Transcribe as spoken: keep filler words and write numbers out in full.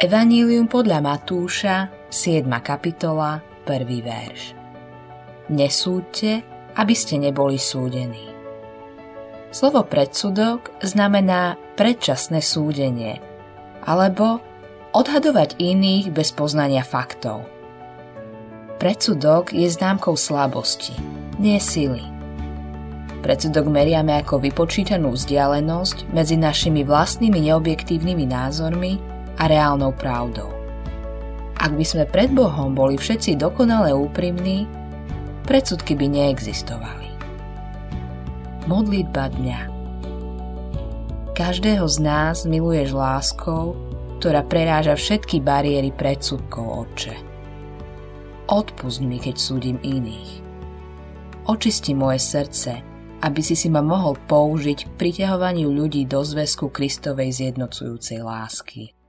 Evanílium podľa Matúša, siedma kapitola, prvý verš. Nesúďte, aby ste neboli súdení. Slovo predsudok znamená predčasné súdenie, alebo odhadovať iných bez poznania faktov. Predsudok je známkou slabosti, nie sily. Predsudok meriame ako vypočítanú vzdialenosť medzi našimi vlastnými neobjektívnymi názormi a reálnou pravdou. Ak by sme pred Bohom boli všetci dokonale úprimní, predsudky by neexistovali. Modlitba dňa. Každého z nás miluješ láskou, ktorá preráža všetky bariéry predsudkov, Otče. Odpusť mi, keď súdim iných. Očisti moje srdce, aby si si ma mohol použiť k priťahovaniu ľudí do zväzku Kristovej zjednocujúcej lásky.